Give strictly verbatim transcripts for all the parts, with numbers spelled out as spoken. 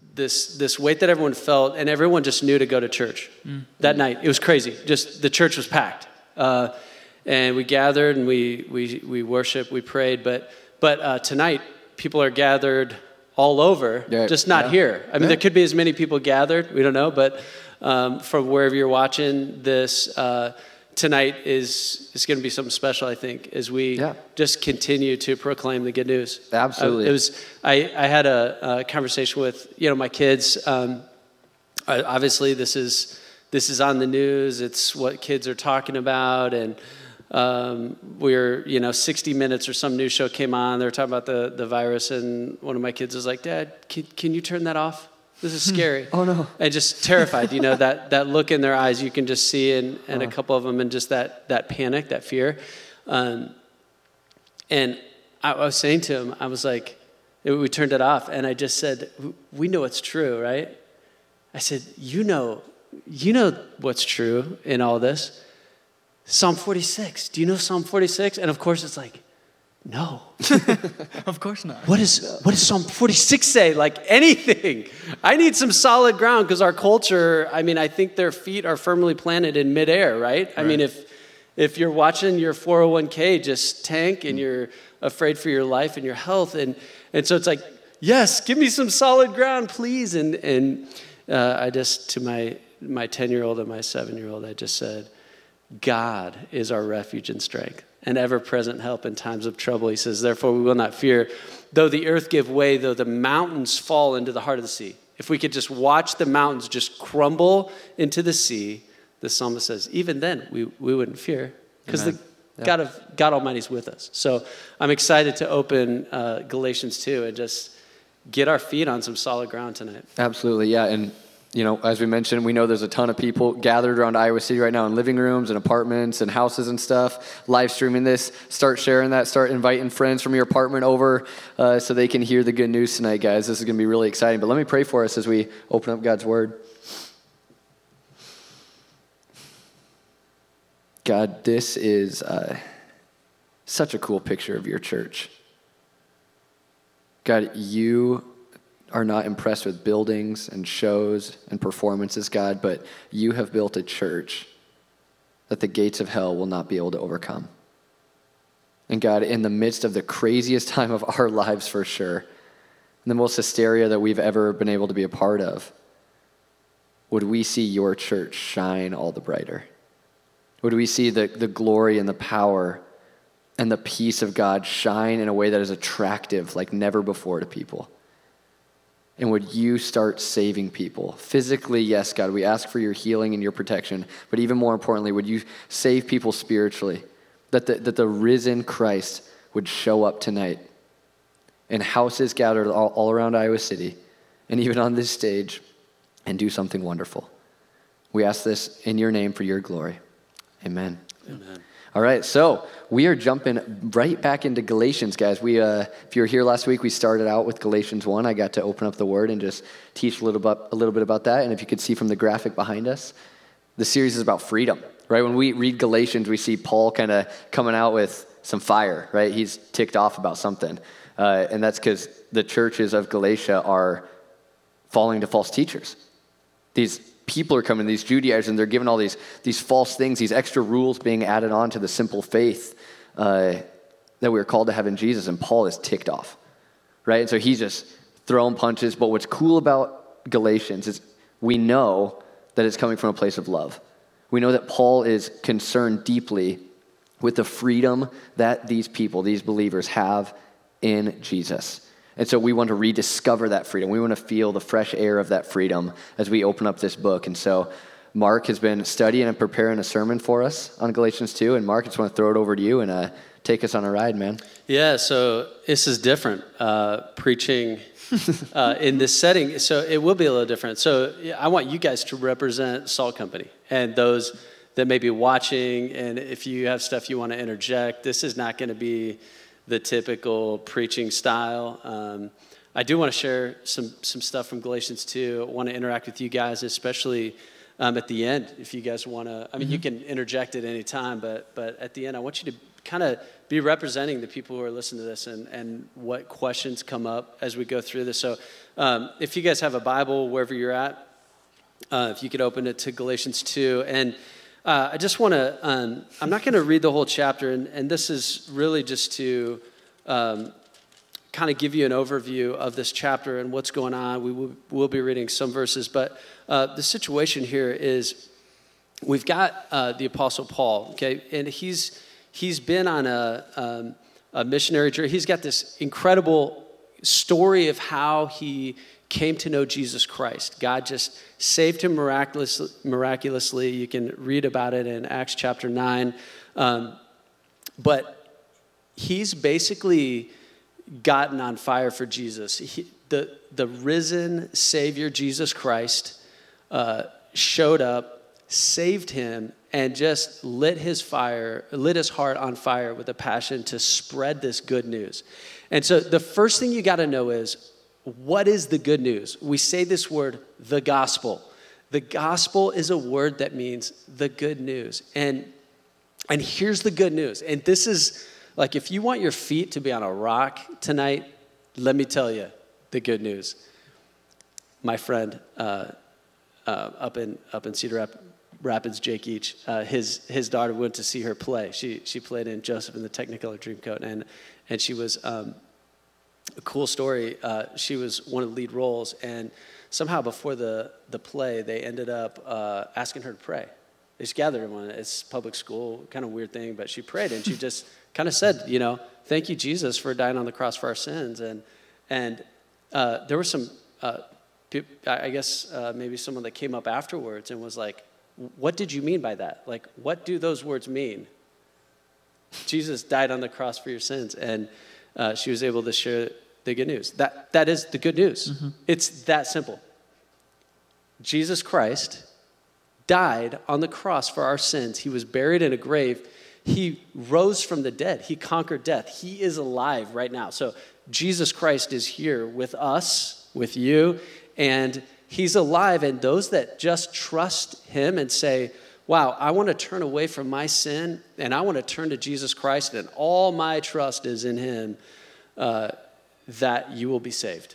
this this weight that everyone felt, and everyone just knew to go to church mm. that night. It was crazy. Just the church was packed, uh, and we gathered and we we we worshiped, we prayed. But but uh, tonight, people are gathered all over, yeah, just not yeah. here. I mean, yeah. there could be as many people gathered. We don't know, but um, from wherever you're watching this. Uh, Tonight is is going to be something special, I think, as we yeah. just continue to proclaim the good news. Absolutely. Uh, it was. I, I had a, a conversation with you know my kids. Um, I, obviously, this is this is on the news. It's what kids are talking about, and um, we're you know sixty minutes or some news show came on. They were talking about the the virus, and one of my kids was like, "Dad, can, can you turn that off? This is scary." Oh, no. And just terrified, you know, that, that look in their eyes, you can just see, and, and oh. a couple of them, and just that, that panic, that fear. Um, and I, I was saying to him, I was like, we turned it off, and I just said, we know it's true, right? I said, you know, you know what's true in all this. Psalm forty-six. Do you know Psalm forty-six? And of course it's like, no. Of course not. What is what does Psalm forty-six say? Like anything. I need some solid ground because our culture, I mean, I think their feet are firmly planted in midair, right? right? I mean, if if you're watching your four oh one k just tank and you're afraid for your life and your health, and and so it's like, yes, give me some solid ground, please. And and uh, I just, to my my ten-year-old and my seven-year-old, I just said, God is our refuge and strength, an ever-present help in times of trouble. He says, therefore we will not fear, though the earth give way, though the mountains fall into the heart of the sea. If we could just watch the mountains just crumble into the sea, the psalmist says, even then we, we wouldn't fear, because the yeah. God of God Almighty is with us. So I'm excited to open uh, Galatians two and just get our feet on some solid ground tonight. Absolutely, yeah, and you know, as we mentioned, we know there's a ton of people gathered around Iowa City right now in living rooms and apartments and houses and stuff, live streaming this. Start sharing that. Start inviting friends from your apartment over uh, so they can hear the good news tonight, guys. This is going to be really exciting. But let me pray for us as we open up God's Word. God, this is uh, such a cool picture of your church. God, you are not impressed with buildings and shows and performances, God, but you have built a church that the gates of hell will not be able to overcome. And God, in the midst of the craziest time of our lives for sure, the most hysteria that we've ever been able to be a part of, would we see your church shine all the brighter? Would we see the, the glory and the power and the peace of God shine in a way that is attractive like never before to people? And would you start saving people? Physically, yes, God, we ask for your healing and your protection. But even more importantly, would you save people spiritually? That the, that the risen Christ would show up tonight in houses gathered all, all around Iowa City, and even on this stage, and do something wonderful. We ask this in your name for your glory. Amen. Amen. All right, so we are jumping right back into Galatians, guys. We, uh, if you were here last week, we started out with Galatians one. I got to open up the Word and just teach a little bit, a little bit about that. And if you could see from the graphic behind us, the series is about freedom, right? When we read Galatians, we see Paul kind of coming out with some fire, right? He's ticked off about something. Uh, and that's because the churches of Galatia are falling to false teachers. These people are coming, these Judaizers, and they're given all these these false things, these extra rules being added on to the simple faith uh, that we are called to have in Jesus, and Paul is ticked off, right? And so he's just throwing punches, but what's cool about Galatians is we know that it's coming from a place of love. We know that Paul is concerned deeply with the freedom that these people, these believers, have in Jesus. And so we want to rediscover that freedom. We want to feel the fresh air of that freedom as we open up this book. And so Mark has been studying and preparing a sermon for us on Galatians two. And Mark, I just want to throw it over to you and uh, take us on a ride, man. Yeah, so this is different, uh, preaching uh, in this setting. So it will be a little different. So I want you guys to represent Salt Company and those that may be watching. And if you have stuff you want to interject, this is not going to be the typical preaching style. Um, I do want to share some some stuff from Galatians two. I want to interact with you guys, especially um, at the end. If you guys want to, I mean, mm-hmm. you can interject at any time, but but at the end, I want you to kind of be representing the people who are listening to this and, and what questions come up as we go through this. So um, if you guys have a Bible, wherever you're at, uh, if you could open it to Galatians two. And uh, I just want to, um, I'm not going to read the whole chapter, and, and this is really just to um, kind of give you an overview of this chapter and what's going on. We will we'll be reading some verses, but uh, the situation here is we've got uh, the Apostle Paul, okay, and he's he's been on a, um, a missionary journey. He's got this incredible story of how he came to know Jesus Christ. God just saved him miraculously. miraculously. You can read about it in Acts chapter nine, um, but he's basically gotten on fire for Jesus. He, the, the risen Savior, Jesus Christ, uh, showed up, saved him, and just lit his fire, lit his heart on fire with a passion to spread this good news. And so the first thing you got to know is, what is the good news? We say this word, the gospel. The gospel is a word that means the good news. And, and here's the good news. And this is, like, if you want your feet to be on a rock tonight, let me tell you the good news. My friend uh, uh, up in up in Cedar Rap- Rapids, Jake Each, uh, his his daughter went to see her play. She she played in Joseph and the Technicolor Dreamcoat, and and she was um, a cool story. Uh, she was one of the lead roles, and somehow before the the play, they ended up uh, asking her to pray. They just gathered everyone. It's public school, kind of weird thing, but she prayed, and she just kind of said, you know, thank you, Jesus, for dying on the cross for our sins. And and uh, there were some, uh, I guess uh, maybe someone that came up afterwards and was like, what did you mean by that? Like, what do those words mean? Jesus died on the cross for your sins. And uh, she was able to share the good news. That That is the good news. Mm-hmm. It's that simple. Jesus Christ died on the cross for our sins. He was buried in a grave. He rose from the dead. He conquered death. He is alive right now. So Jesus Christ is here with us, with you, and he's alive. And those that just trust him and say, wow, I want to turn away from my sin, and I want to turn to Jesus Christ, and all my trust is in him, uh, that you will be saved.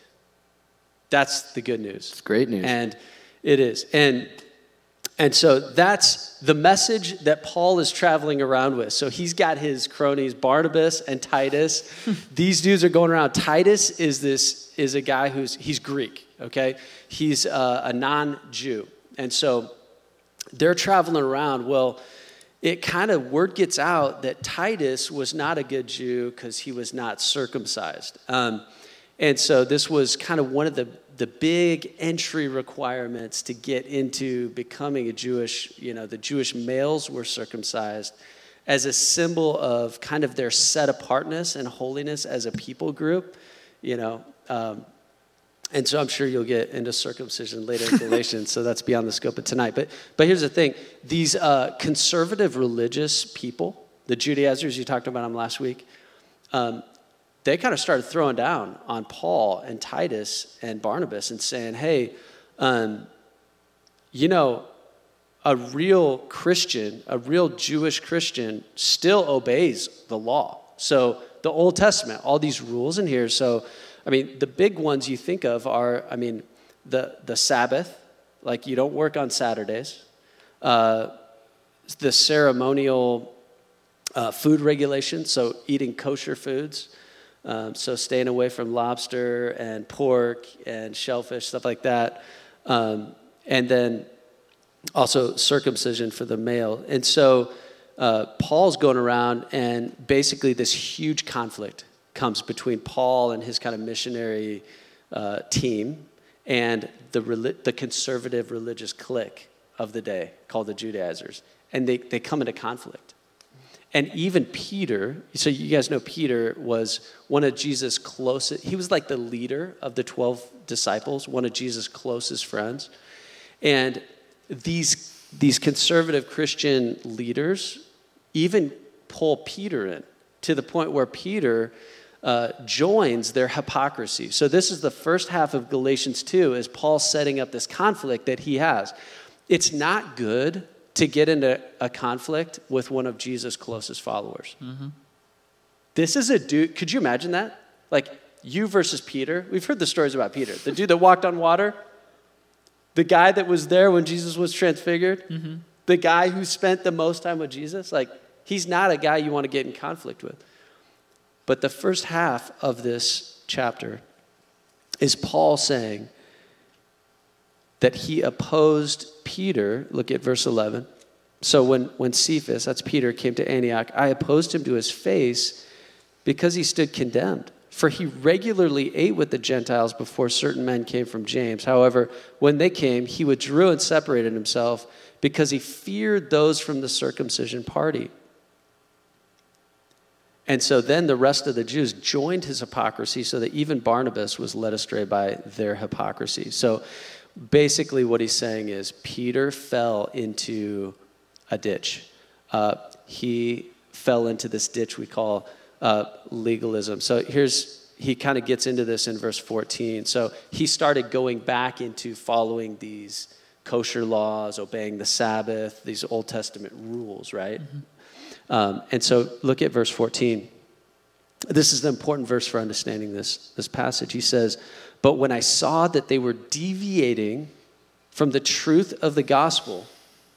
That's the good news. It's great news. And it is. And And so that's the message that Paul is traveling around with. So he's got his cronies, Barnabas and Titus. These dudes are going around. Titus is this is a guy who's, he's Greek, okay? He's uh, a non-Jew. And so they're traveling around. Well, it kind of, word gets out that Titus was not a good Jew because he was not circumcised. Um, and so this was kind of one of the the big entry requirements to get into becoming a Jewish, you know, the Jewish males were circumcised as a symbol of kind of their set apartness and holiness as a people group, you know. Um, and so I'm sure you'll get into circumcision later in Galatians, so that's beyond the scope of tonight. But but here's the thing. These uh, conservative religious people, the Judaizers, you talked about them last week, um, they kind of started throwing down on Paul and Titus and Barnabas and saying, hey, um, you know, a real Christian, a real Jewish Christian still obeys the law. So the Old Testament, all these rules in here. So, I mean, the big ones you think of are, I mean, the, the Sabbath, like you don't work on Saturdays. Uh, the ceremonial uh, food regulations, so eating kosher foods. Um, so staying away from lobster and pork and shellfish, stuff like that. Um, and then also circumcision for the male. And so uh, Paul's going around, and basically this huge conflict comes between Paul and his kind of missionary uh, team and the the conservative religious clique of the day called the Judaizers. And they, they come into conflict. And even Peter, so you guys know Peter was one of Jesus' closest, he was like the leader of the twelve disciples, one of Jesus' closest friends. And these, these conservative Christian leaders even pull Peter in to the point where Peter uh, joins their hypocrisy. So this is the first half of Galatians two, as Paul's setting up this conflict that he has. It's not good to get into a conflict with one of Jesus' closest followers. Mm-hmm. This is a dude, could you imagine that? Like, you versus Peter. We've heard the stories about Peter. The dude that walked on water. The guy that was there when Jesus was transfigured. Mm-hmm. The guy who spent the most time with Jesus. Like, he's not a guy you want to get in conflict with. But the first half of this chapter is Paul saying that he opposed Peter. Look at verse eleven. So when, when Cephas, that's Peter, came to Antioch, I opposed him to his face because he stood condemned. For he regularly ate with the Gentiles before certain men came from James. However, when they came, he withdrew and separated himself because he feared those from the circumcision party. And so then the rest of the Jews joined his hypocrisy so that even Barnabas was led astray by their hypocrisy. So basically what he's saying is Peter fell into a ditch. Uh, he fell into this ditch we call uh, legalism. So here's, he kind of gets into this in verse fourteen. So he started going back into following these kosher laws, obeying the Sabbath, these Old Testament rules, right? Mm-hmm. Um, and so look at verse fourteen. This is the important verse for understanding this, this passage. He says, but when I saw that they were deviating from the truth of the gospel,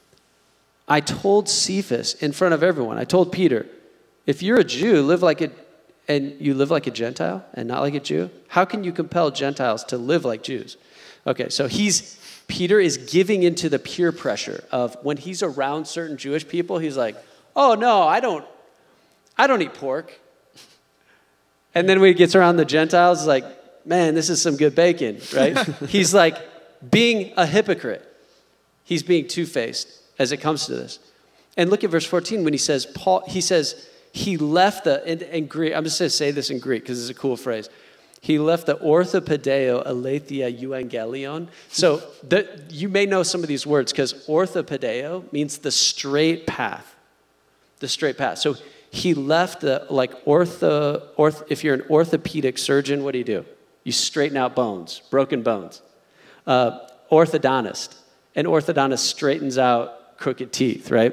I told Cephas in front of everyone, I told Peter, if you're a Jew, live like a, and you live like a Gentile and not like a Jew, how can you compel Gentiles to live like Jews? Okay, so he's, Peter is giving into the peer pressure of when he's around certain Jewish people, he's like, oh no, I don't, I don't eat pork. And then when he gets around the Gentiles, he's like, man, this is some good bacon, right? He's like being a hypocrite. He's being two-faced as it comes to this. And look at verse fourteen when he says, Paul, he says, he left the, in, in Greek, I'm just going to say this in Greek because it's a cool phrase. He left the orthopedeo aletheia euangelion. So the, you may know some of these words because orthopedeo means the straight path. The straight path. So he left the, like ortho, orth, if you're an orthopedic surgeon, what do you do? You straighten out bones, broken bones. Uh, orthodontist. An orthodontist straightens out crooked teeth, right?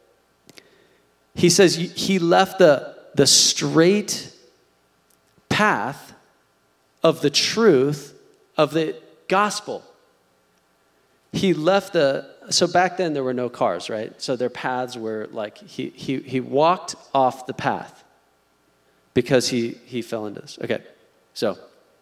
He says he left the, the straight path of the truth of the gospel. He left the, so back then there were no cars, right? So their paths were like, he he he walked off the path because he, he fell into this. Okay, so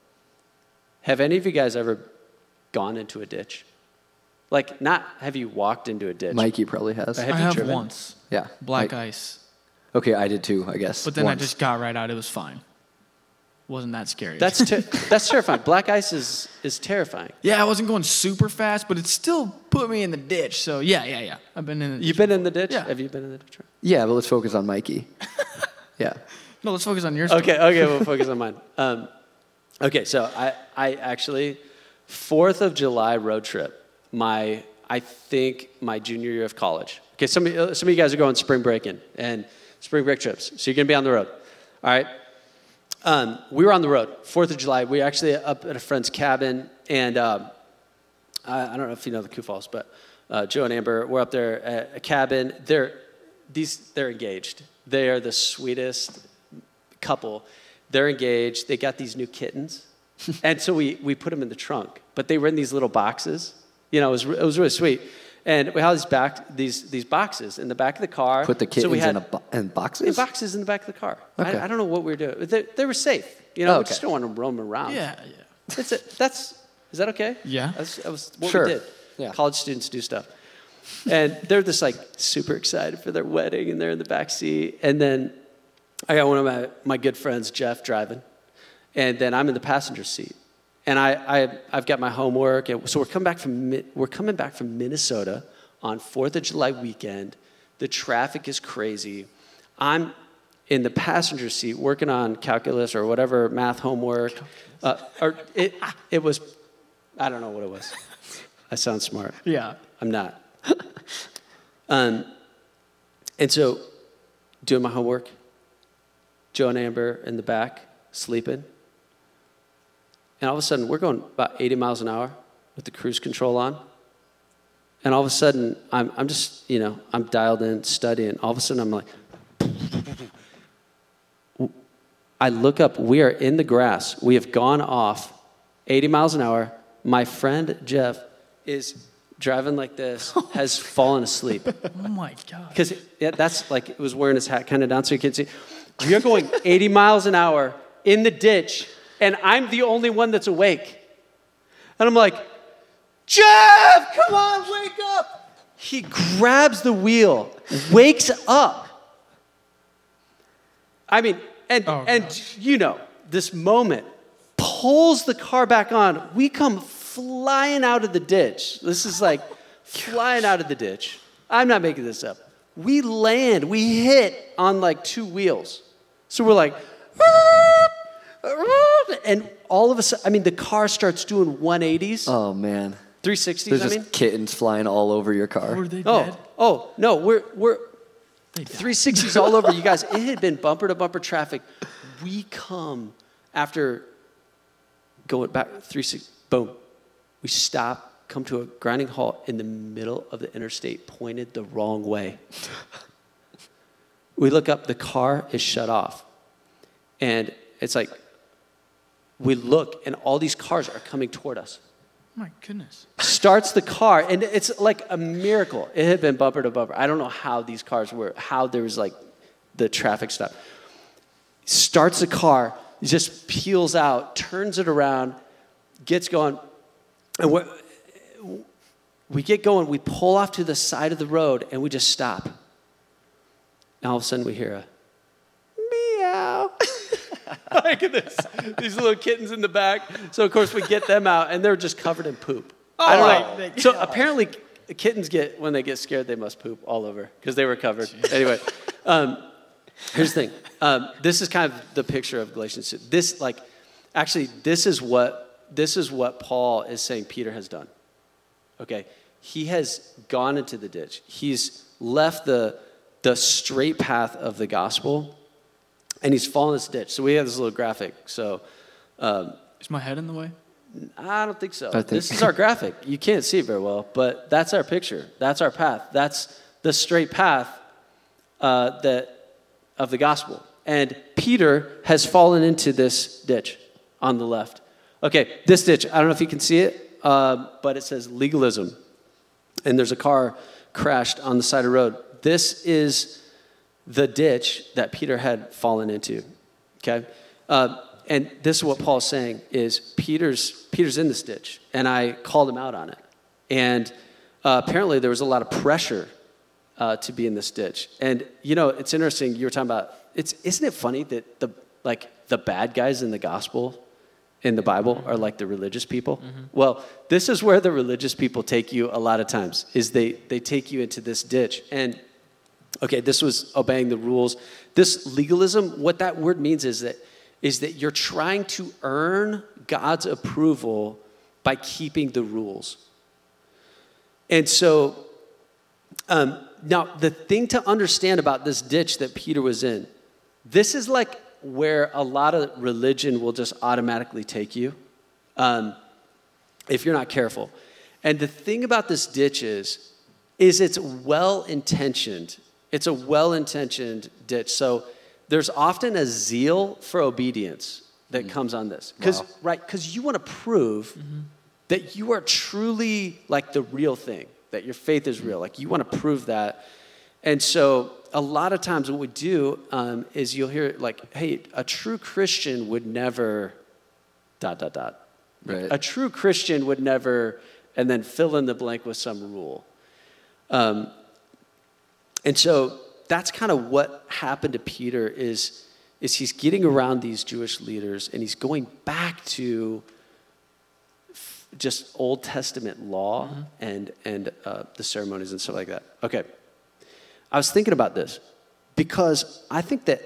have any of you guys ever gone into a ditch? Like, not have you walked into a ditch? Mikey probably has. I have driven? once. Yeah. Black Mike. ice. Okay, I did too, I guess. But then once. I just got right out. It was fine. Wasn't that scary. That's ter- that's terrifying. Black ice is is terrifying. Yeah, I wasn't going super fast, but it still put me in the ditch. So yeah, yeah, yeah. I've been in the ditch. You've been in the ditch? Yeah. Have you been in the ditch? Yeah, but let's focus on Mikey. Yeah. No, let's focus on your story. Okay, okay, we'll focus on mine. Um, okay, so I, I actually, fourth of July road trip, my, I think my junior year of college. Okay, some of, you- some of you guys are going spring breaking and spring break trips, so you're going to be on the road. All right? Um, we were on the road, fourth of July. We were actually up at a friend's cabin, and um, I, I don't know if you know the Kufals, but uh, Joe and Amber, we're up there at a cabin. They're, these, they're engaged. They are the sweetest couple. They're engaged. They got these new kittens. And so we, we put them in the trunk. But they were in these little boxes. You know, it was, it was really sweet. And we had these, back, these, these boxes in the back of the car. Put the kittens so we had, in, a bo- in boxes? in boxes in the back of the car. Okay. I, I don't know what we were doing. They, they were safe. You know, Oh, we okay. just don't want them roaming around. Yeah, yeah. That's it. That's, is that okay? Yeah. That's, that was what Sure. we did. Yeah. College students do stuff. And they're just like super excited for their wedding, and they're in the back seat. And then I got one of my, my good friends, Jeff, driving. And then I'm in the passenger seat. And I, I, I've got my homework. And so we're coming back from, Mi- we're coming back from Minnesota on fourth of July weekend. The traffic is crazy. I'm in the passenger seat working on calculus or whatever math homework. Uh, or it, it was, I don't know what it was. I sound smart. Yeah. I'm not. um, and so, doing my homework, Joe and Amber in the back, sleeping. And all of a sudden, we're going about eighty miles an hour with the cruise control on. And all of a sudden, I'm, I'm just, you know, I'm dialed in, studying. All of a sudden, I'm like, I look up, we are in the grass. We have gone off eighty miles an hour. My friend Jeff is driving like this, has fallen asleep. Oh my God. Because yeah, that's like, it was wearing his hat kind of down so you can't see. We are going eighty miles an hour in the ditch, and I'm the only one that's awake. And I'm like, Jeff, come on, wake up. He grabs the wheel, wakes up. I mean, and Oh, and gosh. you know, this moment, pulls the car back on. We come flying out of the ditch. This is like flying out of the ditch. I'm not making this up. We land, we hit on like two wheels. So we're like, and all of a sudden, I mean, the car starts doing one eighties, Oh, man. three sixties, There's I just mean. kittens flying all over your car. Were they Oh, dead? oh, no, we're, we're They died. three sixties all over. You guys, it had been bumper to bumper traffic. We come after going back, three sixty, boom. We stop, come to a grinding halt in the middle of the interstate, pointed the wrong way. We look up, the car is shut off. And it's like, we look, and all these cars are coming toward us. My goodness. Starts the car, and it's like a miracle. It had been bumper to bumper. I don't know how these cars were, how there was like the traffic stop. Starts the car, just peels out, turns it around, gets going, and we we get going. We pull off to the side of the road, and we just stop. And all of a sudden, we hear a meow. Look at this. These little kittens in the back. So, of course, we get them out, and they're just covered in poop. I don't know. So, apparently, kittens get, when they get scared, they must poop all over because they were covered. Anyway, um, here's the thing. Um, this is kind of the picture of Galatians. This, like, actually, this is what this is what Paul is saying Peter has done. Okay? He has gone into the ditch. He's left the the straight path of the gospel, and he's fallen this ditch. So we have this little graphic. So um, Is my head in the way? I don't think so. I think- This is our graphic. You can't see it very well, but that's our picture. That's our path. That's the straight path uh, that of the gospel. And Peter has fallen into this ditch on the left. Okay, this ditch, I don't know if you can see it, uh, but it says legalism. And there's a car crashed on the side of the road. This is the ditch that Peter had fallen into, okay? Uh, and this is what Paul's saying is Peter's Peter's in this ditch, and I called him out on it. And uh, apparently there was a lot of pressure uh, to be in this ditch. And, you know, it's interesting, you were talking about, it's isn't it funny that the like the bad guys in the gospel in the Bible are like the religious people? Mm-hmm. Well, this is where the religious people take you a lot of times, is they they take you into this ditch. And okay, this was obeying the rules. This legalism, what that word means is that is that you're trying to earn God's approval by keeping the rules. And so um, now the thing to understand about this ditch that Peter was in, this is like where a lot of religion will just automatically take you um, if you're not careful. And the thing about this ditch is, is it's well-intentioned. It's a well-intentioned ditch. So there's often a zeal for obedience that mm. comes on this. Because wow. right, because you want to prove mm-hmm. that you are truly like the real thing, that your faith is real. Like you want to prove that. And so a lot of times what we do um, is you'll hear like, hey, a true Christian would never dot, dot, dot. Right. A true Christian would never, and then fill in the blank with some rule. Um, and so that's kind of what happened to Peter is, is he's getting around these Jewish leaders and he's going back to f- just Old Testament law mm-hmm. and, and uh, the ceremonies and stuff like that. Okay. I was thinking about this because I think that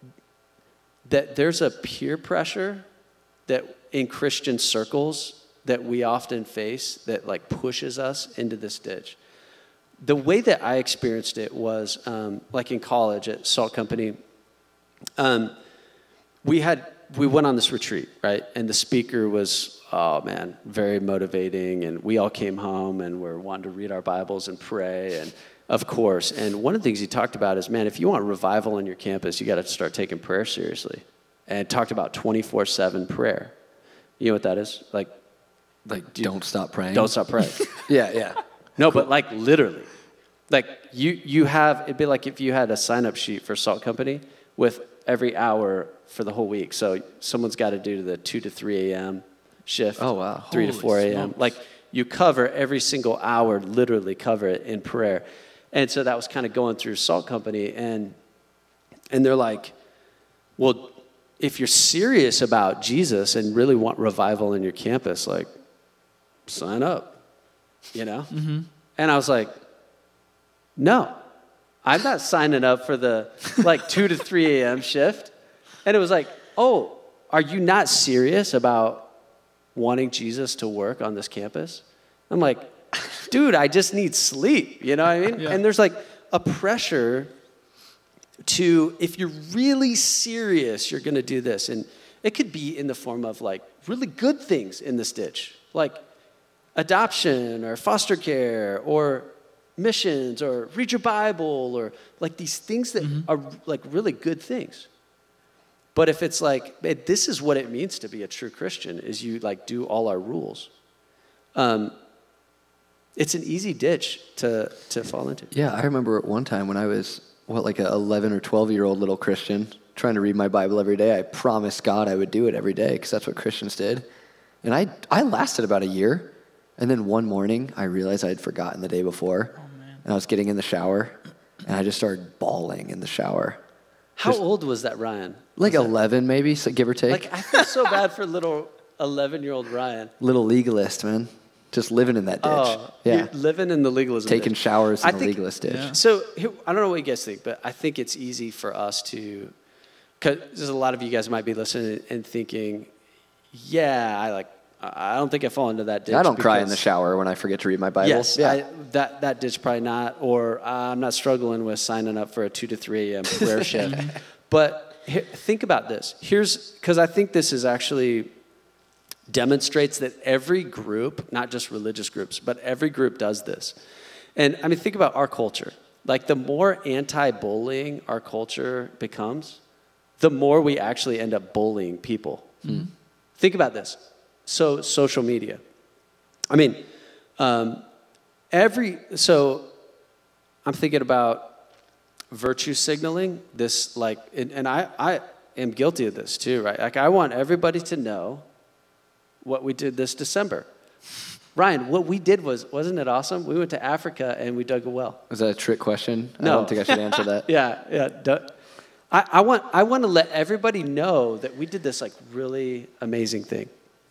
that there's a peer pressure that in Christian circles that we often face that like pushes us into this ditch. The way that I experienced it was um, like in college at Salt Company. Um, we had we went on this retreat, right? And the speaker was, oh man, very motivating. And we all came home and we're wanting to read our Bibles and pray and. Of course. And one of the things he talked about is, man, if you want revival on your campus, you got to start taking prayer seriously. and talked about twenty-four seven prayer. You know what that is? Like, Like, don't stop praying. don't stop praying. Yeah, yeah. No, but like literally. Like you, you have, it'd be like if you had a sign-up sheet for Salt Company with every hour for the whole week. So someone's got to do the two to three a.m. shift. Oh, wow. three to Holy four a.m. smokes. Like you cover every single hour, literally cover it in prayer. And so that was kind of going through Salt Company. And, and they're like, well, if you're serious about Jesus and really want revival in your campus, like, sign up, you know? Mm-hmm. And I was like, no, I'm not signing up for the like two to three a.m. shift. And it was like, oh, are you not serious about wanting Jesus to work on this campus? I'm like, dude, I just need sleep, you know what I mean? Yeah. And there's like a pressure to, if you're really serious, you're going to do this. And it could be in the form of like really good things in this ditch, like adoption or foster care or missions or read your Bible or like these things that mm-hmm. are like really good things. But if it's like, man, this is what it means to be a true Christian, is you like do all our rules. Um, it's an easy ditch to, to fall into. Yeah, I remember at one time when I was, what, like an eleven or twelve-year-old little Christian, trying to read my Bible every day. I promised God I would do it every day because that's what Christians did. And I, I lasted about a year. And then one morning, I realized I had forgotten the day before. Oh, man. And I was getting in the shower, and I just started bawling in the shower. How Just, old was that Ryan? Like was eleven, that, maybe, so give or take. Like, I feel so bad for little eleven-year-old Ryan. Little legalist, man. Just living in that ditch. Oh, yeah. Living in the legalism Taking ditch. showers in I the think, legalist ditch. Yeah. So, here, I don't know what you guys think, but I think it's easy for us to, because there's a lot of you guys might be listening and thinking, yeah, I like, I don't think I fall into that ditch. I don't cry in because- the shower when I forget to read my Bible. Yes, yeah. I, that that ditch probably not, or uh, I'm not struggling with signing up for a two to three a.m. prayer shift. But he, think about this. Here's because I think this is actually demonstrates that every group, not just religious groups, but every group does this. And I mean, think about our culture. Like the more anti-bullying our culture becomes, the more we actually end up bullying people. Mm-hmm. Think about this. So social media. I mean, um, every, so I'm thinking about virtue signaling, this like, and, and I, I am guilty of this too, right? Like I want everybody to know what we did this December. Ryan, what we did was, wasn't it awesome? We went to Africa and we dug a well. Was that a trick question? No. I don't think I should answer that. yeah, yeah. Du- I, I want, I want to let everybody know that we did this like really amazing thing.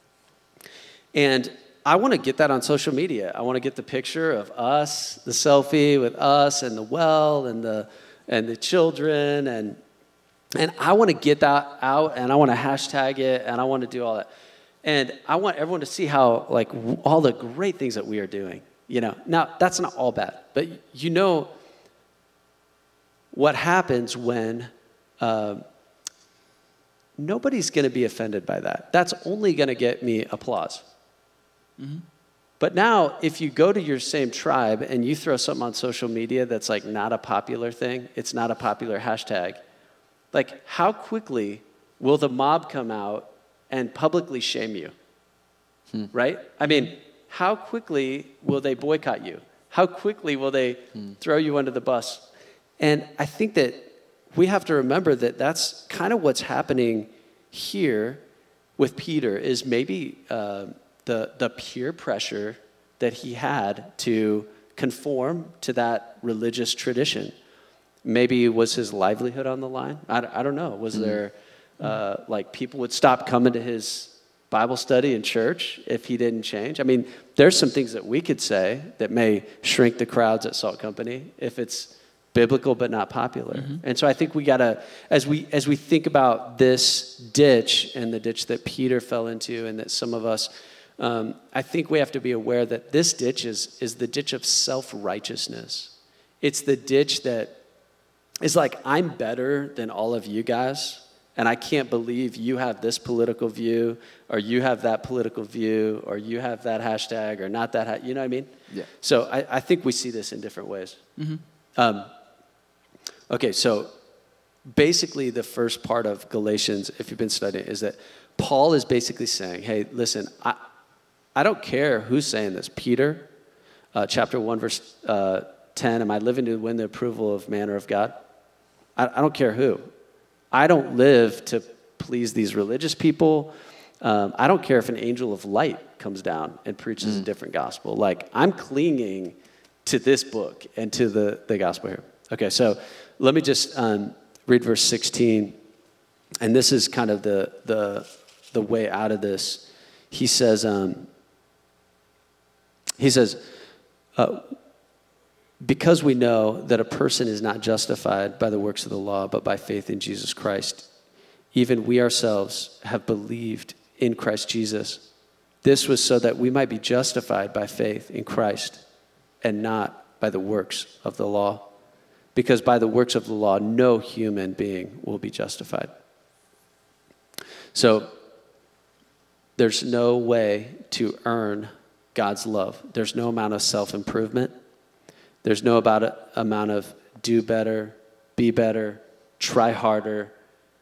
And I want to get that on social media. I want to get the picture of us, the selfie with us and the well and the and the children and and I want to get that out and I want to hashtag it and I want to do all that. And I want everyone to see how like w- all the great things that we are doing. You know, now that's not all bad, but you know what happens when um, nobody's going to be offended by that. That's only going to get me applause. Mm-hmm. But now, if you go to your same tribe and you throw something on social media that's like not a popular thing, it's not a popular hashtag, like how quickly will the mob come out and publicly shame you, hmm. right? I mean, how quickly will they boycott you? How quickly will they hmm. throw you under the bus? And I think that we have to remember that that's kind of what's happening here with Peter is maybe... Uh, The, the peer pressure that he had to conform to that religious tradition. Maybe was his livelihood on the line? I, I don't know. Was mm-hmm. there, uh, like, people would stop coming to his Bible study in church if he didn't change? I mean, there's some things that we could say that may shrink the crowds at Salt Company if it's biblical but not popular. Mm-hmm. And so I think we gotta, as we as we think about this ditch and the ditch that Peter fell into and that some of us Um, I think we have to be aware that this ditch is, is the ditch of self-righteousness. It's the ditch that is like, I'm better than all of you guys, and I can't believe you have this political view, or you have that political view, or you have that hashtag, or not that, ha- you know what I mean? Yeah. So I, I think we see this in different ways. Mm-hmm. Um, okay, so basically the first part of Galatians, if you've been studying, is that Paul is basically saying, hey, listen, I, I don't care who's saying this. Peter, uh, chapter one, verse uh, ten, am I living to win the approval of man or of God? I, I don't care who. I don't live to please these religious people. Um, I don't care if an angel of light comes down and preaches mm. a different gospel. Like, I'm clinging to this book and to the, the gospel here. Okay, so let me just um, read verse sixteen. And this is kind of the the the way out of this. He says, um, he says, uh, because we know that a person is not justified by the works of the law, but by faith in Jesus Christ, even we ourselves have believed in Christ Jesus. This was so that we might be justified by faith in Christ and not by the works of the law. Because by the works of the law, no human being will be justified. So there's no way to earn God's love. There's no amount of self-improvement. There's no about a, amount of do better, be better, try harder.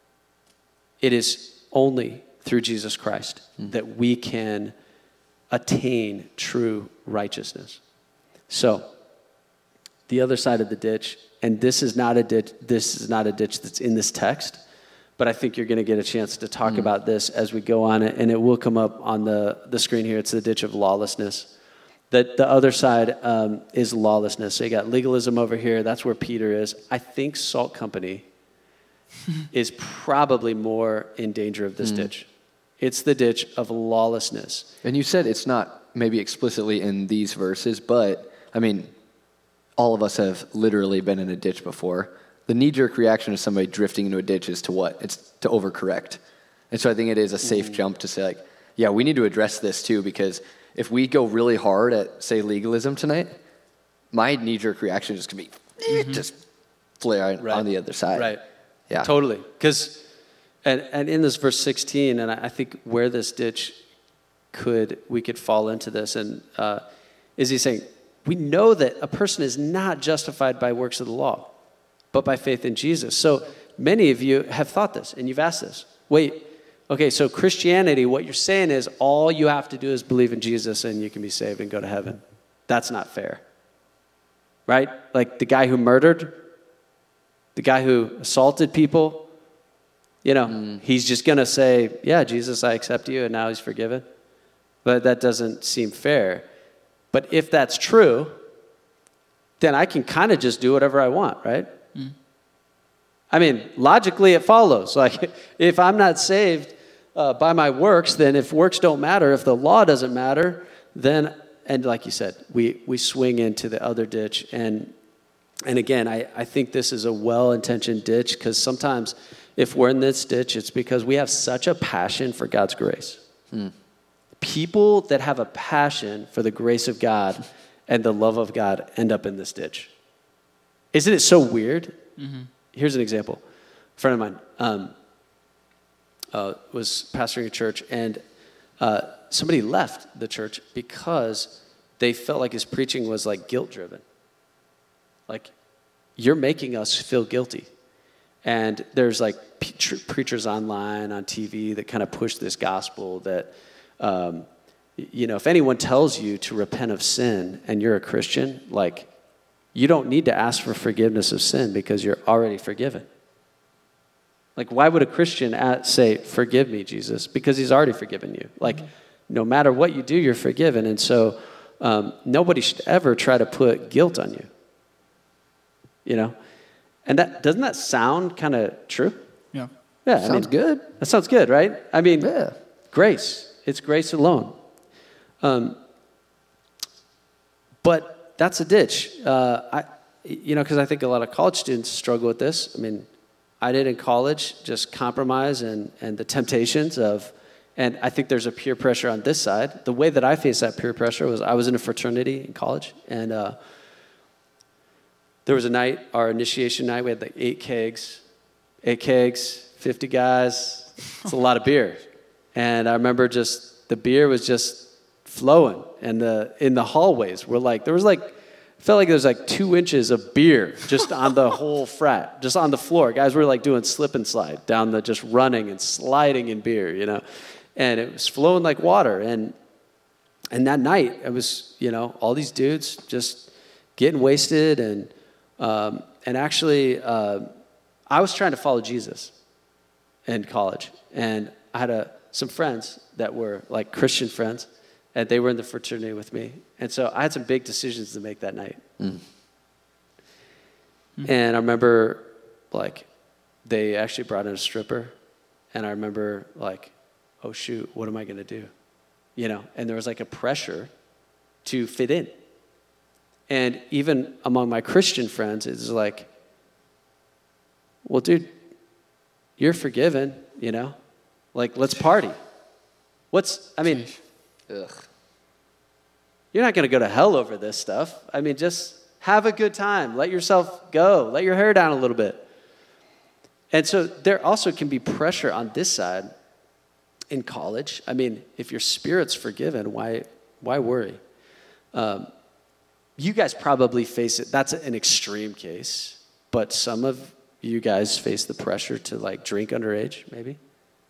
It is only through Jesus Christ mm. that we can attain true righteousness. So the other side of the ditch, and this is not a ditch, this is not a ditch that's in this text, but I think you're going to get a chance to talk mm. about this as we go on it, and it will come up on the, the screen here. It's the ditch of lawlessness. The, the other side um, is lawlessness. So you got legalism over here. That's where Peter is. I think Salt Company is probably more in danger of this mm. ditch. It's the ditch of lawlessness. And you said it's not maybe explicitly in these verses, but, I mean, all of us have literally been in a ditch before. The knee-jerk reaction of somebody drifting into a ditch is to what? It's to overcorrect. And so I think it is a safe mm. jump to say, like, yeah, we need to address this too, because if we go really hard at, say, legalism tonight, my knee-jerk reaction is going to be mm-hmm. just flare right. on the other side. Right. Yeah. Totally. Because, and, and in this verse sixteen, and I think where this ditch could, we could fall into this, and uh, is he saying, we know that a person is not justified by works of the law, but by faith in Jesus. So many of you have thought this, and you've asked this. Wait, okay, so Christianity, what you're saying is all you have to do is believe in Jesus and you can be saved and go to heaven. That's not fair. Right? Like the guy who murdered, the guy who assaulted people, you know, mm. he's just going to say, yeah, Jesus, I accept you, and now he's forgiven. But that doesn't seem fair. But if that's true, then I can kind of just do whatever I want, right? Mm. I mean, logically it follows. Like, if I'm not saved uh, by my works, then if works don't matter, if the law doesn't matter, then, and like you said, we, we swing into the other ditch. And and again, I, I think this is a well-intentioned ditch, because sometimes if we're in this ditch, it's because we have such a passion for God's grace. Mm. People that have a passion for the grace of God and the love of God end up in this ditch. Isn't it so weird? Mm-hmm. Here's an example. A friend of mine um, uh, was pastoring a church, and uh, somebody left the church because they felt like his preaching was like guilt-driven. Like, you're making us feel guilty. And there's like pe- preachers online, on T V, that kind of push this gospel that, um, you know, if anyone tells you to repent of sin and you're a Christian, like, you don't need to ask for forgiveness of sin because you're already forgiven. Like, why would a Christian at, say, forgive me, Jesus? Because he's already forgiven you. Like, mm-hmm. no matter what you do, you're forgiven. And so um, nobody should ever try to put guilt on you. You know? And that doesn't that sound kind of true? Yeah. Yeah. Sounds I mean, good. That sounds good, right? I mean, yeah. grace. It's grace alone. Um, but that's a ditch. Uh, I, you know, because I think a lot of college students struggle with this. I mean, I did in college, just compromise and, and the temptations of, and I think there's a peer pressure on this side. The way that I faced that peer pressure was I was in a fraternity in college, and uh, there was a night, our initiation night, we had like eight kegs, eight kegs, fifty guys. It's a lot of beer. And I remember just, the beer was just flowing. And the, in the hallways, we're like, there was like felt like there was like two inches of beer just on the whole frat, just on the floor. Guys were like doing slip and slide down the, just running and sliding in beer, you know, and it was flowing like water. And and that night, it was, you know, all these dudes just getting wasted, and um, and actually, uh, I was trying to follow Jesus in college, and I had a, some friends that were like Christian friends. And they were in the fraternity with me. And so I had some big decisions to make that night. Mm. Mm. And I remember, like, they actually brought in a stripper. And I remember, like, oh, shoot, what am I going to do? You know, and there was, like, a pressure to fit in. And even among my Christian friends, it's like, well, dude, you're forgiven, you know? Like, let's party. What's, I mean... Ugh. You're not going to go to hell over this stuff. I mean, just have a good time. Let yourself go. Let your hair down a little bit. And so there also can be pressure on this side in college. I mean, if your spirit's forgiven, why why worry? Um, you guys probably face it. That's an extreme case. But some of you guys face the pressure to, like, drink underage, maybe.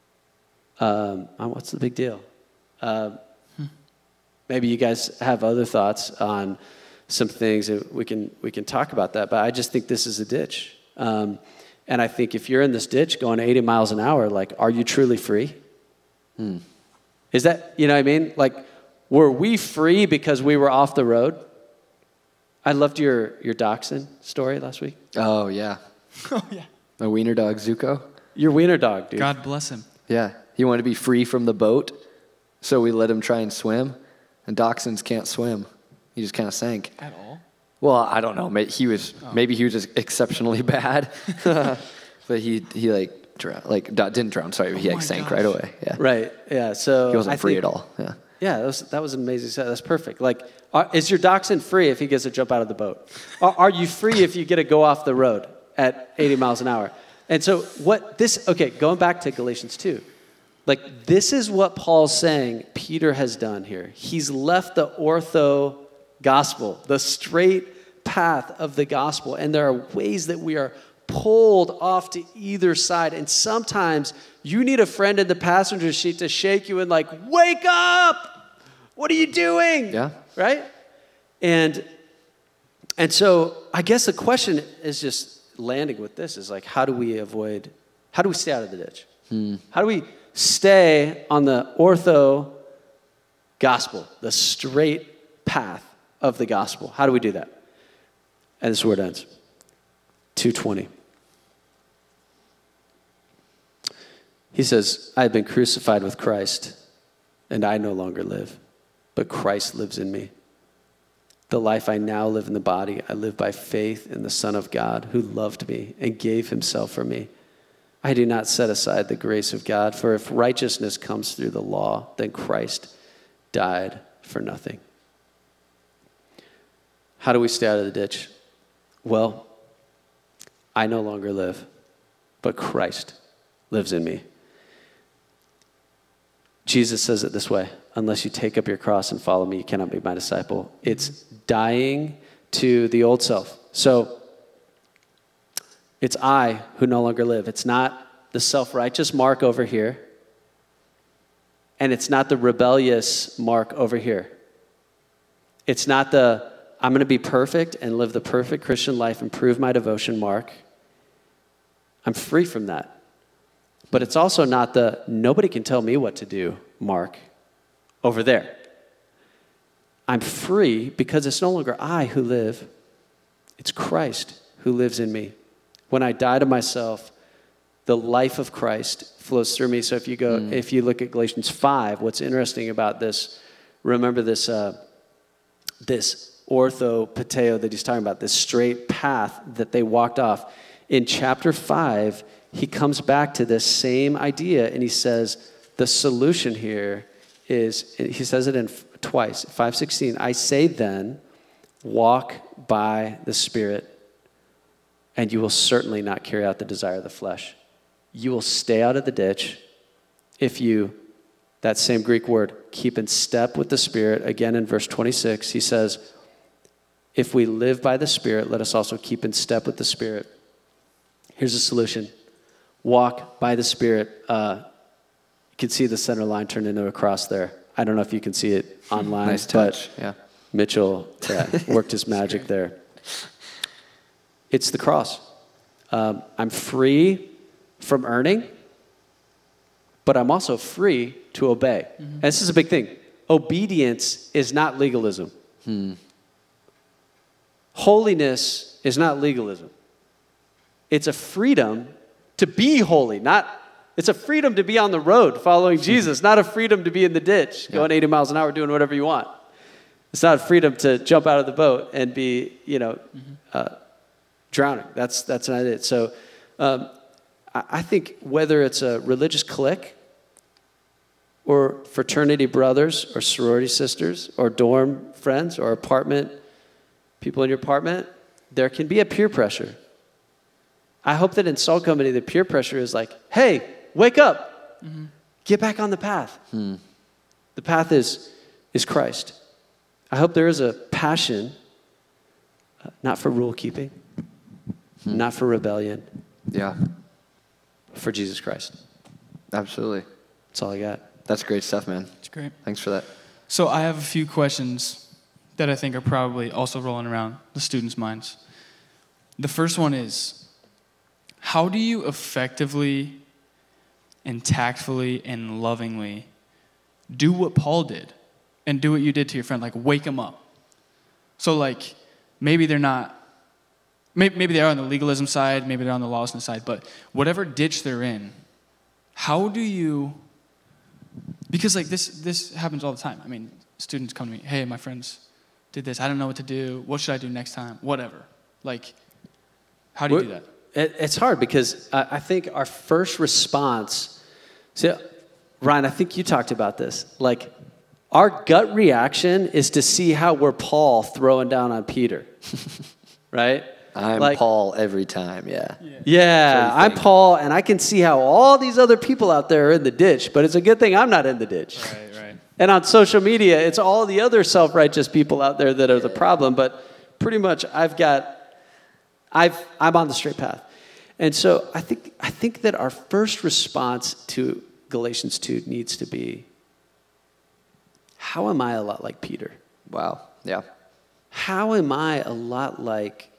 Um, what's the big deal? Uh, Maybe you guys have other thoughts on some things, that we can we can talk about that. But I just think this is a ditch. Um, and I think if you're in this ditch going eighty miles an hour, like, are you truly free? Hmm. Is that, you know what I mean? Like, were we free because we were off the road? I loved your, your dachshund story last week. Oh, yeah. Oh, yeah. My wiener dog, Zuko. Your wiener dog, dude. God bless him. Yeah. He wanted to be free from the boat, so we let him try and swim. And dachshunds can't swim. He just kind of sank. At all? Well, I don't know. Maybe he was oh. maybe he was just exceptionally bad, but he he like drowned, like didn't drown. Sorry, but he oh like sank gosh. right away. Yeah. Right. Yeah. So he wasn't I free think, at all. Yeah. Yeah. That was that was amazing. That's perfect. Like, are, is your dachshund free if he gets to jump out of the boat? Are, are you free if you get to go off the road at eighty miles an hour? And so what this? Okay, going back to Galatians two. Like, this is what Paul's saying Peter has done here. He's left the ortho gospel, the straight path of the gospel. And there are ways that we are pulled off to either side. And sometimes you need a friend in the passenger seat to shake you and, like, wake up! What are you doing? Yeah. Right? And, and so I guess the question is just landing with this is, like, how do we avoid, how do we stay out of the ditch? Hmm. How do we stay on the ortho gospel, the straight path of the gospel? How do we do that? And this is where it ends. two twenty. He says, I have been crucified with Christ, and I no longer live, but Christ lives in me. The life I now live in the body, I live by faith in the Son of God who loved me and gave himself for me. I do not set aside the grace of God, for if righteousness comes through the law, then Christ died for nothing. How do we stay out of the ditch? Well, I no longer live, but Christ lives in me. Jesus says it this way, unless you take up your cross and follow me, you cannot be my disciple. It's dying to the old self. So, it's I who no longer live. It's not the self-righteous Mark over here. And it's not the rebellious Mark over here. It's not the, I'm going to be perfect and live the perfect Christian life and prove my devotion Mark. I'm free from that. But it's also not the, nobody can tell me what to do Mark over there. I'm free because it's no longer I who live. It's Christ who lives in me. When I die to myself, the life of Christ flows through me. So if you go, mm. if you look at Galatians five, what's interesting about this, remember this, uh, this ortho pateo that he's talking about, this straight path that they walked off. In chapter five, he comes back to this same idea, and he says the solution here is, he says it in twice, five sixteen, I say then, walk by the Spirit, and you will certainly not carry out the desire of the flesh. You will stay out of the ditch if you, that same Greek word, keep in step with the Spirit. Again, in verse twenty-six, he says, if we live by the Spirit, let us also keep in step with the Spirit. Here's a solution. Walk by the Spirit. Uh, you can see the center line turned into a cross there. I don't know if you can see it online. Nice touch, but yeah. Mitchell yeah, worked his magic there. It's the cross. Um, I'm free from earning, but I'm also free to obey. Mm-hmm. And this is a big thing. Obedience is not legalism. Hmm. Holiness is not legalism. It's a freedom to be holy, not, it's a freedom to be on the road following Jesus, not a freedom to be in the ditch, yeah. going eighty miles an hour, doing whatever you want. It's not a freedom to jump out of the boat and be, you know, mm-hmm. uh, drowning. That's that's not it. So um, I, I think whether it's a religious clique or fraternity brothers or sorority sisters or dorm friends or apartment, people in your apartment, there can be a peer pressure. I hope that in Salt Company, the peer pressure is like, hey, wake up. Mm-hmm. Get back on the path. Hmm. The path is, is Christ. I hope there is a passion, uh, not for rule keeping, hmm. not for rebellion. Yeah. For Jesus Christ. Absolutely. That's all I got. That's great stuff, man. It's great. Thanks for that. So I have a few questions that I think are probably also rolling around the students' minds. The first one is, how do you effectively and tactfully and lovingly do what Paul did and do what you did to your friend, like wake them up? So like maybe they're not, maybe, maybe they are on the legalism side, maybe they're on the lawlessness side, but whatever ditch they're in, how do you, because like this, this happens all the time. I mean, students come to me, hey, my friends did this. I don't know what to do. What should I do next time? Whatever. Like, how do you We're, do that? It, it's hard because I, I think our first response, see, Ryan, I think you talked about this. Like, our gut reaction is to see how we're Paul throwing down on Peter, right? I'm like, Paul every time, yeah. Yeah, yeah I'm think. Paul, and I can see how all these other people out there are in the ditch, but it's a good thing I'm not in the ditch. Right, right. And on social media, it's all the other self-righteous people out there that are the problem, but pretty much I've got, I've, I'm on the straight path. And so I think, I think that our first response to Galatians two needs to be, how am I a lot like Peter? Wow, yeah. How am I a lot like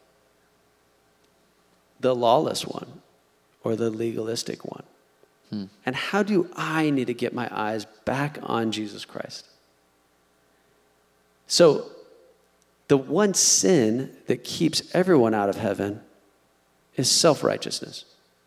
the lawless one or the legalistic one? Hmm. And how do I need to get my eyes back on Jesus Christ? So the one sin that keeps everyone out of heaven is self-righteousness.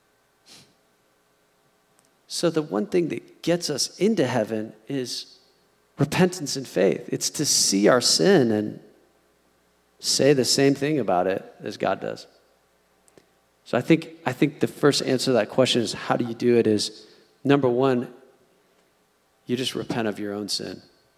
So the one thing that gets us into heaven is repentance and faith. It's to see our sin and say the same thing about it as God does. So I think I think the first answer to that question is, how do you do it, is, number one, you just repent of your own sin.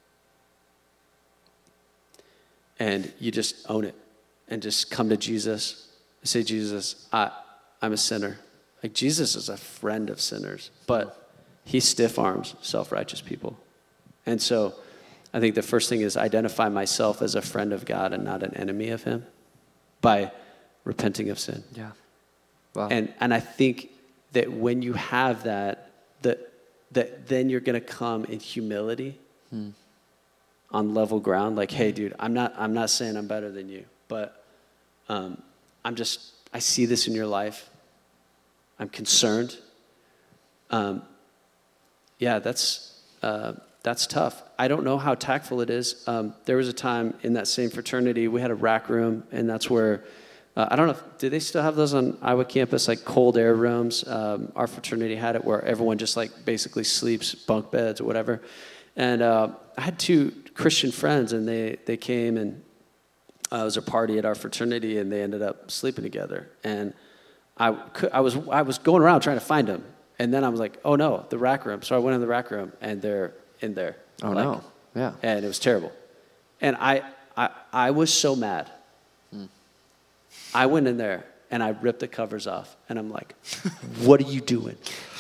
And you just own it and just come to Jesus and say, Jesus, I, I'm a sinner. Like, Jesus is a friend of sinners, but he stiff arms self-righteous people. And so I think the first thing is identify myself as a friend of God and not an enemy of him by repenting of sin. Yeah. Wow. And and I think that when you have that, that, that then you're going to come in humility hmm. on level ground. Like, hey, dude, I'm not I'm not saying I'm better than you, but um, I'm just, I see this in your life. I'm concerned. Um, yeah, that's uh, that's tough. I don't know how tactful it is. Um, there was a time in that same fraternity, we had a rack room, and that's where, uh, I don't know, if, do they still have those on Iowa campus, like cold air rooms? Um, our fraternity had it where everyone just like basically sleeps, bunk beds or whatever. And uh, I had two Christian friends, and they, they came, and uh, it was a party at our fraternity, and they ended up sleeping together. And I, could, I was I was going around trying to find them. And then I was like, oh no, the rack room. So I went in the rack room, and they're in there. Oh like, no, yeah. And it was terrible. And I I, I was so mad. Hmm. I went in there, and I ripped the covers off. And I'm like, what are you doing?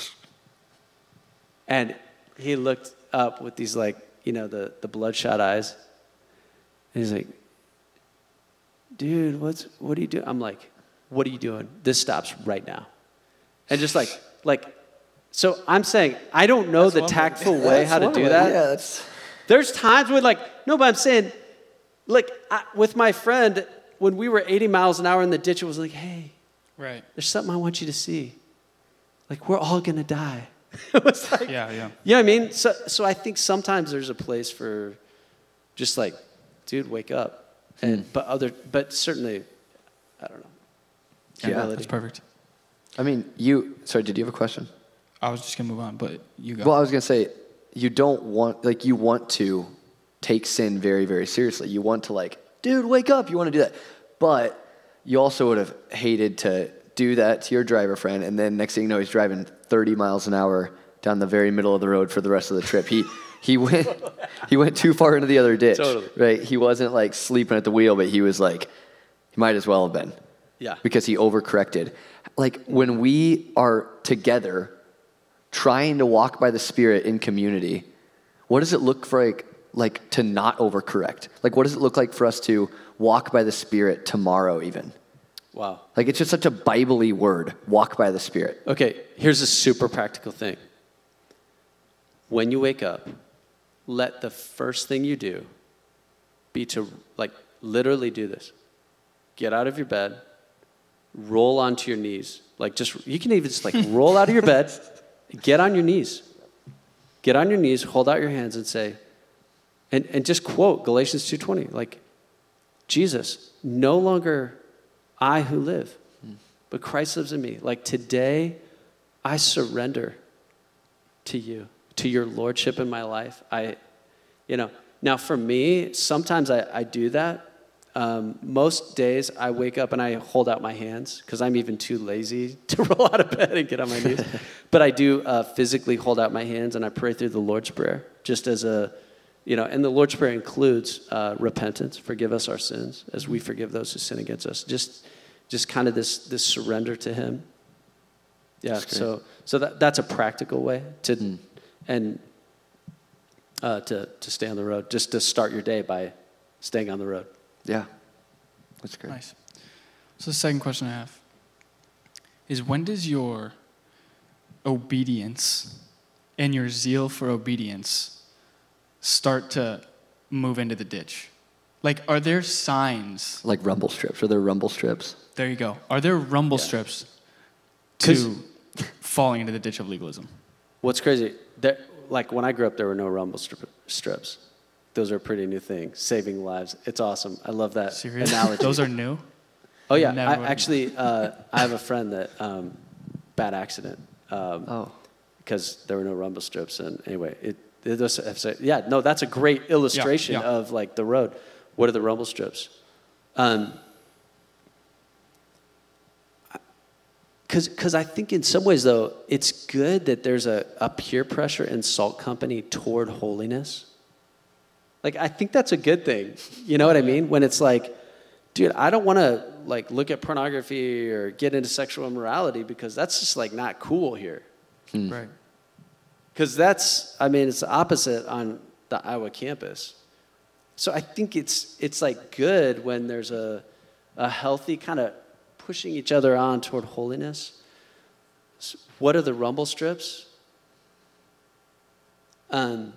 And he looked up with these, like, you know, the, the bloodshot eyes. And he's like, dude, what's, what are you doing? I'm like, what are you doing? This stops right now. And just like, like, so I'm saying, I don't know That's the one tactful That's way how to one do way. that. Yeah, that's There's times when like, no, but I'm saying, like I, with my friend, when we were eighty miles an hour in the ditch, it was like, hey, Right. there's something I want you to see. Like, we're all going to die. It was like, Yeah, yeah. you know what I mean? So, so I think sometimes there's a place for just like, dude, wake up. And, but other, but certainly, I don't know. Yeah, Humility. that's perfect. I mean, you, sorry, did you have a question? I was just gonna move on, but you go. Well, I was going to say, you don't want, like, you want to take sin very, very seriously. You want to, like, dude, wake up. You want to do that. But you also would have hated to do that to your driver friend, and then next thing you know, he's driving thirty miles an hour down the very middle of the road for the rest of the trip. He he went he went too far into the other ditch. Totally. Right? He wasn't, like, sleeping at the wheel, but he was, like, he might as well have been. Yeah. Because he overcorrected. Like, when we are together trying to walk by the Spirit in community, what does it look for, like, like to not overcorrect? Like, what does it look like for us to walk by the Spirit tomorrow even? Wow. Like, it's just such a Bible-y word, walk by the Spirit. Okay, here's a super practical thing. When you wake up, let the first thing you do be to, like, literally do this. Get out of your bed, roll onto your knees. Like, just, you can even just, like, roll out of your bed, get on your knees. Get on your knees, hold out your hands and say, and, and just quote Galatians two twenty, like, Jesus, no longer I who live, but Christ lives in me. Like, today, I surrender to you, to your lordship in my life. I, you know, now for me, sometimes I, I do that. Um, most days I wake up and I hold out my hands because I'm even too lazy to roll out of bed and get on my knees. But I do uh, physically hold out my hands and I pray through the Lord's Prayer just as a, you know, and the Lord's Prayer includes uh, repentance, forgive us our sins as we forgive those who sin against us. Just, just kind of this this surrender to Him. Yeah. So so that that's a practical way to, mm. and uh, to to stay on the road. Just to start your day by staying on the road. Yeah, that's great. Nice. So the second question I have is, when does your obedience and your zeal for obedience start to move into the ditch? Like, are there signs? Like rumble strips. Are there rumble strips? There you go. Are there rumble Yeah. strips to falling into the ditch of legalism? What's crazy, there, like when I grew up, there were no rumble strip, strips. Those are a pretty new thing, saving lives. It's awesome. I love that Seriously? analogy. Those are new? Oh, yeah. Never I, would've- actually, uh, I have a friend that, um, bad accident. Um, Oh. Because there were no rumble strips. And anyway, it, it does, yeah, no, that's a great illustration yeah. of like the road. What are the rumble strips? Um, Because I think in some ways, though, it's good that there's a, a peer pressure and salt company toward holiness. Like, I think that's a good thing. You know what I mean? When it's like, dude, I don't want to, like, look at pornography or get into sexual immorality because that's just, like, not cool here. Hmm. Right. Because that's, I mean, it's the opposite on the Iowa campus. So I think it's, it's like, good when there's a, a healthy kind of pushing each other on toward holiness. So what are the rumble strips? Um,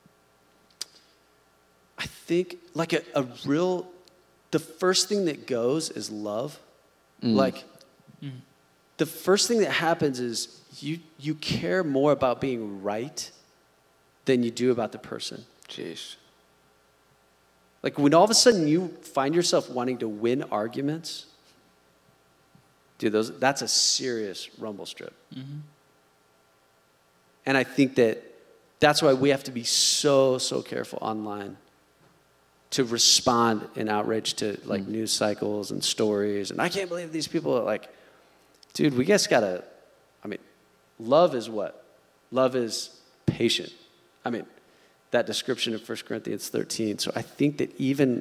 I think like a, a real, the first thing that goes is love. Mm. Like Mm. the first thing that happens is you you care more about being right than you do about the person. Jeez. Like when all of a sudden you find yourself wanting to win arguments, dude, those that's a serious rumble strip. Mm-hmm. And I think that that's why we have to be so, so careful online to respond in outrage to like mm. news cycles and stories. And I can't believe these people are like, dude, we just gotta, I mean, love is what? Love is patient. I mean, that description of First Corinthians thirteen. So I think that even,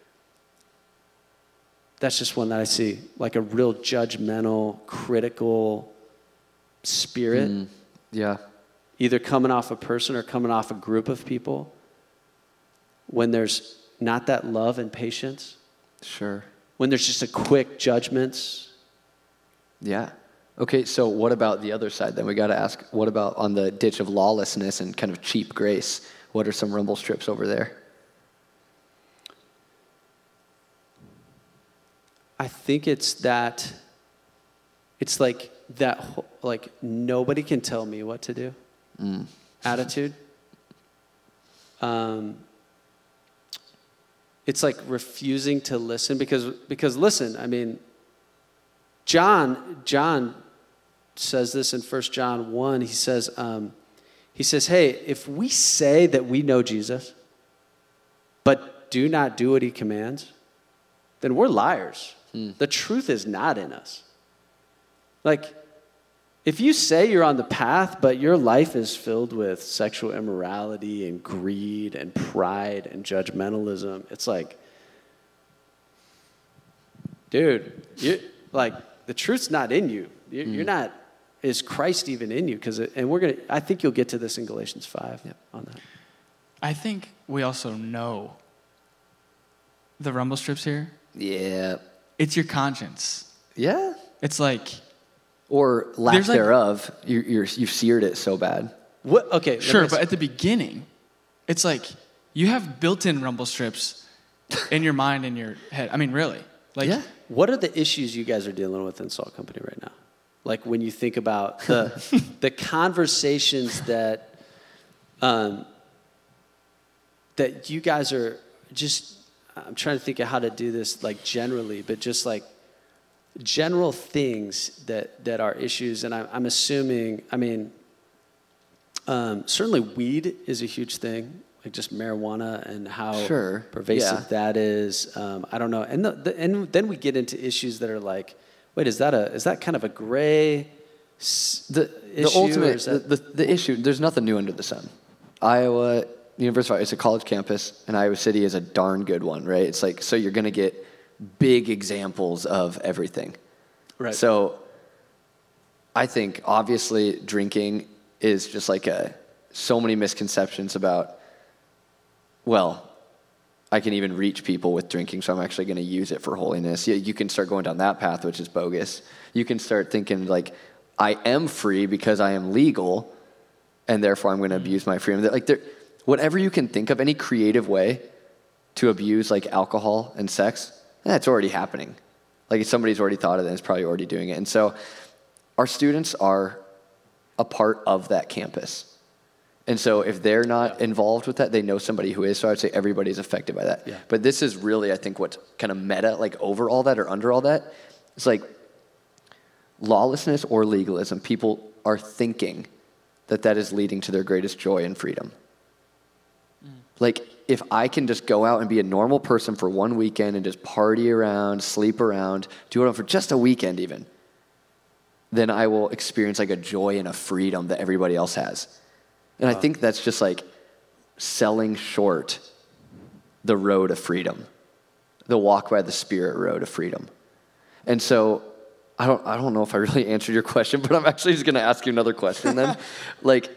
that's just one that I see, like a real judgmental, critical spirit. Mm. Yeah. Either coming off a person or coming off a group of people. When there's not that love and patience, Sure. when there's just a quick judgments. Yeah. Okay, so what about the other side then? We got to ask, what about on the ditch of lawlessness and kind of cheap grace? What are some rumble strips over there? I think it's that, it's like that, whole- like nobody can tell me what to do Mm. attitude. Um, it's like refusing to listen because, because listen, I mean, John, John says this in First John one. He says, um, he says, hey, if we say that we know Jesus, but do not do what he commands, then we're liars. Hmm. The truth is not in us. Like, if you say you're on the path, but your life is filled with sexual immorality and greed and pride and judgmentalism, it's like, dude, you like the truth's not in you. You're, mm. you're not. Is Christ even in you? Because and we're gonna. I think you'll get to this in Galatians five yep. on that. I think we also know the rumble strips here. Yeah. It's your conscience. Yeah. It's like, or lack like, thereof. You, you're you've seared it so bad. What? Okay. Sure, but at the beginning, it's like you have built-in rumble strips in your mind and your head. I mean, really. Like, yeah. What are the issues you guys are dealing with in Salt Company right now? Like when you think about the the conversations that um, that you guys are just, I'm trying to think of how to do this like generally, but just like general things that, that are issues. And I, I'm assuming, I mean, um, certainly weed is a huge thing. Like just marijuana and how sure. pervasive yeah. that is. Um, I don't know. And the, the, and then we get into issues that are like, wait, is that a is that kind of a gray s- the issue? The ultimate that... the, the, the issue. There's nothing new under the sun. Iowa University, it's a college campus, and Iowa City is a darn good one, right? It's like so you're going to get big examples of everything. Right. So I think obviously drinking is just like a so many misconceptions about. Well, I can even reach people with drinking, so I'm actually going to use it for holiness. Yeah, you can start going down that path, which is bogus. You can start thinking, like, I am free because I am legal, and therefore I'm going to abuse my freedom. Like, there, whatever you can think of, any creative way to abuse, like, alcohol and sex, that's already happening. Like, if somebody's already thought of it, it's probably already doing it. And so our students are a part of that campus. And so if they're not yeah. involved with that, they know somebody who is. So I would say everybody's affected by that. Yeah. But this is really, I think, what's kind of meta, like over all that or under all that. It's like lawlessness or legalism. People are thinking that that is leading to their greatest joy and freedom. Mm. Like if I can just go out and be a normal person for one weekend and just party around, sleep around, do it for just a weekend even, then I will experience like a joy and a freedom that everybody else has. And I think that's just like selling short the road of freedom, the walk by the Spirit road of freedom. And so I don't I don't know if I really answered your question, but I'm actually just going to ask you another question then. Like,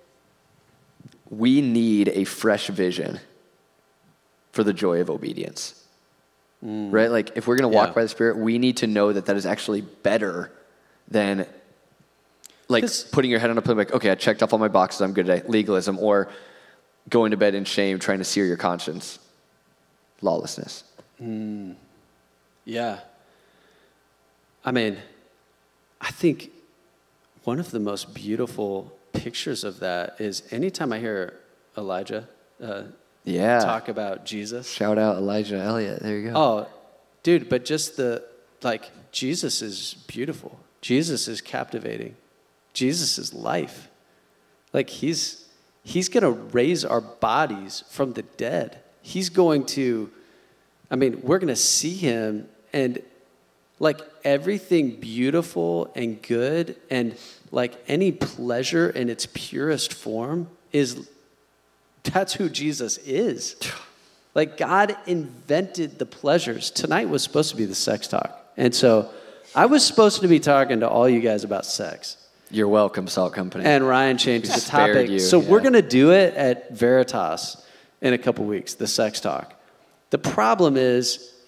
we need a fresh vision for the joy of obedience, mm. right? Like, if we're going to walk yeah. by the Spirit, we need to know that that is actually better than like putting your head on a pillow, like, okay, I checked off all my boxes, I'm good at legalism, or going to bed in shame, trying to sear your conscience. Lawlessness. Mm. Yeah. I mean, I think one of the most beautiful pictures of that is anytime I hear Elijah uh, yeah. talk about Jesus. Shout out Elijah Elliott. There you go. Oh, dude, but just the, like, Jesus is beautiful. Jesus is captivating. Jesus is life. Like he's he's going to raise our bodies from the dead. He's going to, I mean, we're going to see him and like everything beautiful and good and like any pleasure in its purest form is, that's who Jesus is. Like God invented the pleasures. Tonight was supposed to be the sex talk. And so I was supposed to be talking to all you guys about sex. You're welcome, Salt Company. And Ryan changed the topic. You, so yeah. we're going to do it at Veritas in a couple weeks, the sex talk. The problem is,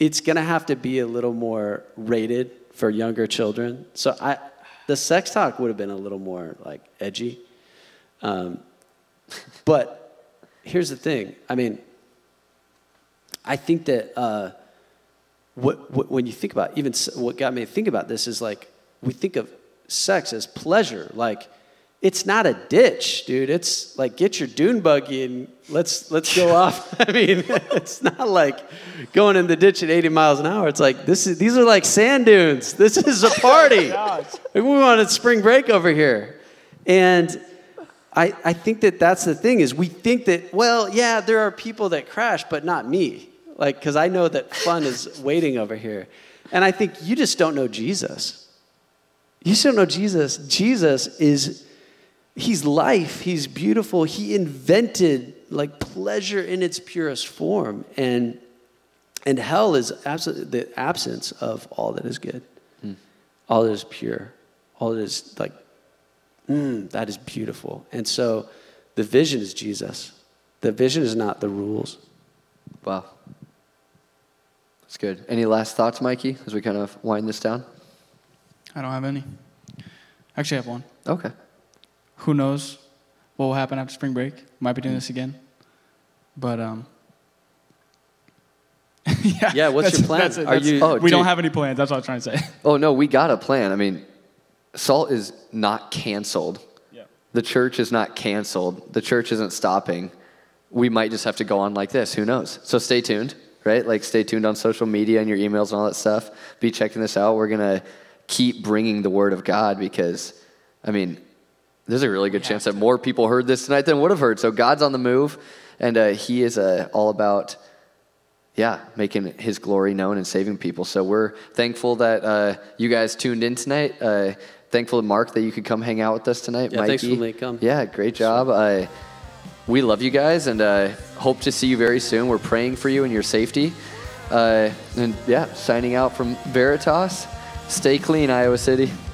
it's going to have to be a little more rated for younger children. So I, the sex talk would have been a little more like edgy. Um, but here's the thing. I mean, I think that uh, what, what when you think about, even what got me to think about this is like, we think of sex as pleasure. Like, it's not a ditch, dude. It's like, get your dune buggy and let's let's go off. I mean, it's not like going in the ditch at eighty miles an hour. It's like, this is these are like sand dunes. This is a party. Like, we wanted spring break over here. And I I think that that's the thing is we think that, well, yeah, there are people that crash, but not me. Like, because I know that fun is waiting over here. And I think you just don't know Jesus. You just don't know Jesus. Jesus is... He's life. He's beautiful. He invented like pleasure in its purest form. And and hell is absolutely the absence of all that is good, mm. all that is pure, all that is like, mm, that is beautiful. And so the vision is Jesus. The vision is not the rules. Wow. That's good. Any last thoughts, Mikey, as we kind of wind this down? I don't have any. Actually, I have one. Okay. Who knows what will happen after spring break? Might be doing this again. But, um... yeah, yeah, what's your plan? That's it. Are That's, you, oh, we dude. don't have any plans. That's what I was trying to say. Oh, no, we got a plan. I mean, Salt is not canceled. Yeah. The church is not canceled. The church isn't stopping. We might just have to go on like this. Who knows? So stay tuned, right? Like, stay tuned on social media and your emails and all that stuff. Be checking this out. We're going to keep bringing the word of God because, I mean... there's a really good chance that more people heard this tonight than would have heard. So God's on the move, and uh, he is uh, all about, yeah, making his glory known and saving people. So we're thankful that uh, you guys tuned in tonight. Uh, thankful to Mark that you could come hang out with us tonight. Yeah, Mikey. thanks for letting me come. Yeah, great job. Uh, we love you guys, and uh, hope to see you very soon. We're praying for you and your safety. Uh, and yeah, signing out from Veritas. Stay clean, Iowa City.